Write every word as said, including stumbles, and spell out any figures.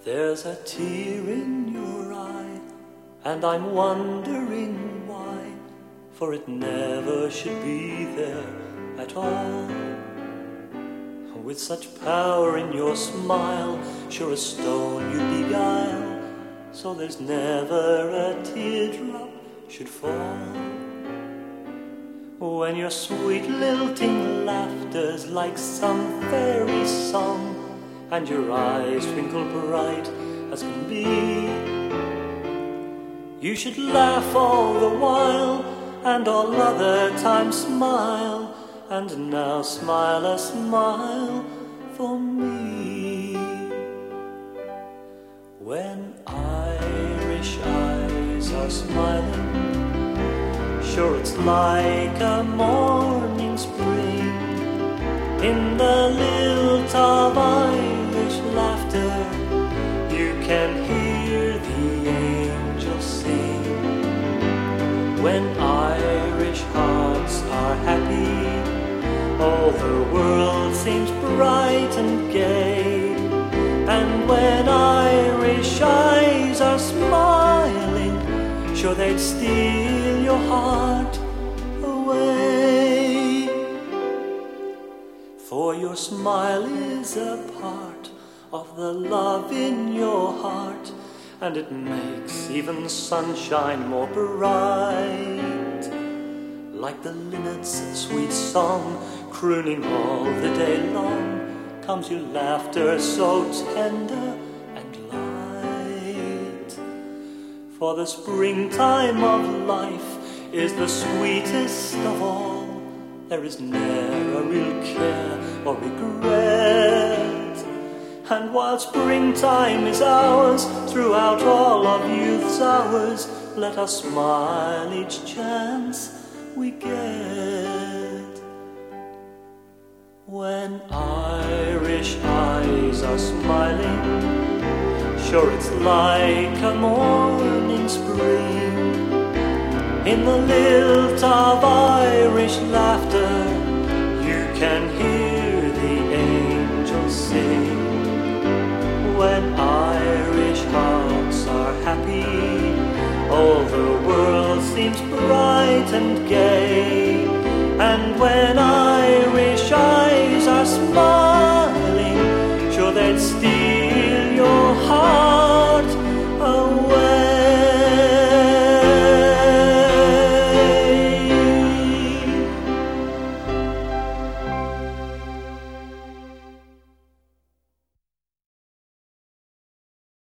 There's a tear in your eye, and I'm wondering why, for it never should be there at all. With such power in your smile, sure a stone you'd beguile, so there's never a teardrop should fall. When your sweet lilting laughter's like some fairy song, and your eyes twinkle bright as can be, you should laugh all the while, and all other times smile, and now smile a smile for me. When Irish eyes are smiling, sure it's like a morning spring. In the lilt of Irish laughter, you can hear the angels sing. When Irish hearts are happy, all the world seems bright and gay. And when Irish eyes are smiling, sure they'd steal your heart away. For your smile is a part of the love in your heart, and it makes even sunshine more bright. Like the linnet's sweet song, crooning all the day long, comes your laughter so tender and light. For the springtime of life is the sweetest of all. There is ne'er a real care or regret. And while springtime is ours, throughout all of youth's hours, let us smile each chance we get. When Irish eyes are smiling, sure it's like a morning spring. In the lilt of Irish laughter, you can hear the angels sing. When Irish hearts are happy, all the world seems bright and gay.